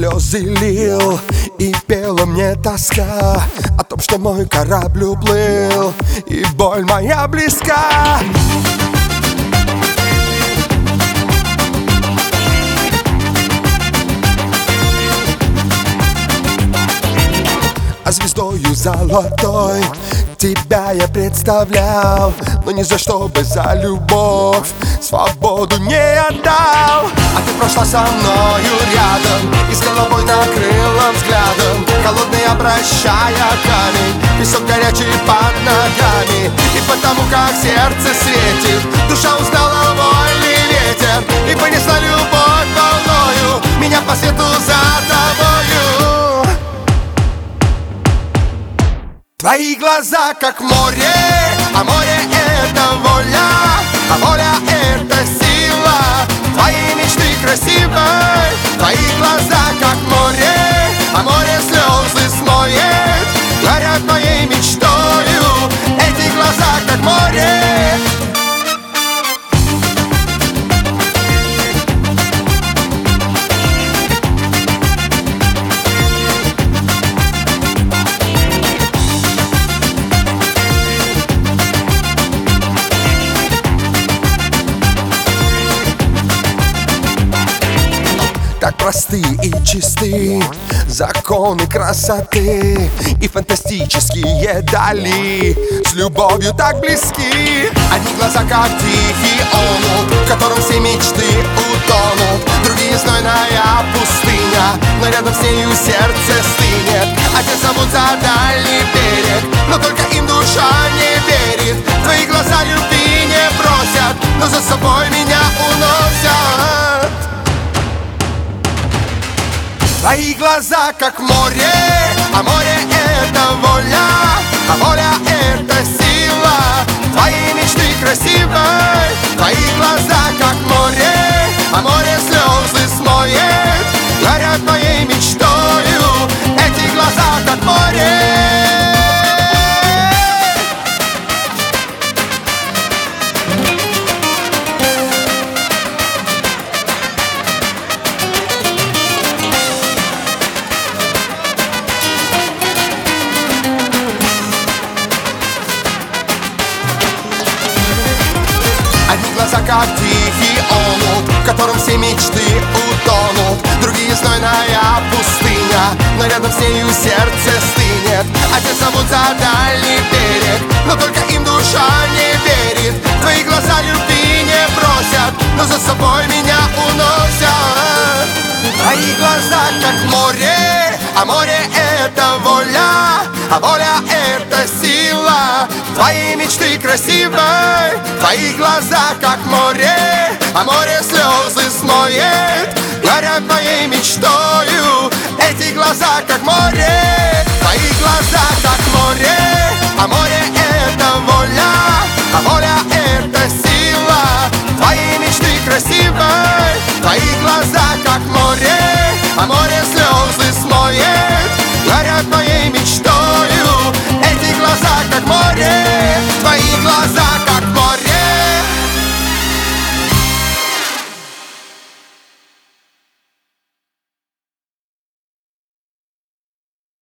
слезы лил и пела мне тоска о том, что мой корабль уплыл, и боль моя близка. А звездою золотой тебя я представлял, но ни за что бы за любовь свободу не отдал. А ты прошла со мною рядом и с головой накрыла взглядом, холодный обращая камень, песок горячий под ногами. И потому как сердце светит, душа узнала вольный ветер, и понесла любовь волною меня по свету за тобою. Твои глаза как море, а море это воля, а воля это сила твоей мечты красивой. Твои глаза как море, а море слезы смоет, горят моей мечтою эти глаза как море. Так просты и чисты законы красоты, и фантастические дали с любовью так близки. Одни глаза как тихий омут, в котором все мечты утонут, другие знойная пустыня, но рядом с нею сердце стынет. А те зовут за дальний берег, но только им душа не верит. Твои глаза любви не просят, но за собой меня уносят. Твои глаза как море, а море это воля, а воля это сила твоей мечты красивой. Твои глаза как море, а море слезы смоет, горят моей мечтою эти глаза как море. Одни глаза как тихий омут, в котором все мечты утонут, другие знойная пустыня, но рядом с нею сердце стынет. А те зовут за дальний берег, но только им душа не верит. Твои глаза любви не просят, но за собой меня уносят. Твои глаза как море, а море это воля, а воля это сила твоей мечты красивой. Твои глаза как море, а море слезы смоет, горят моей мечтою эти глаза как море. Твои глаза как море,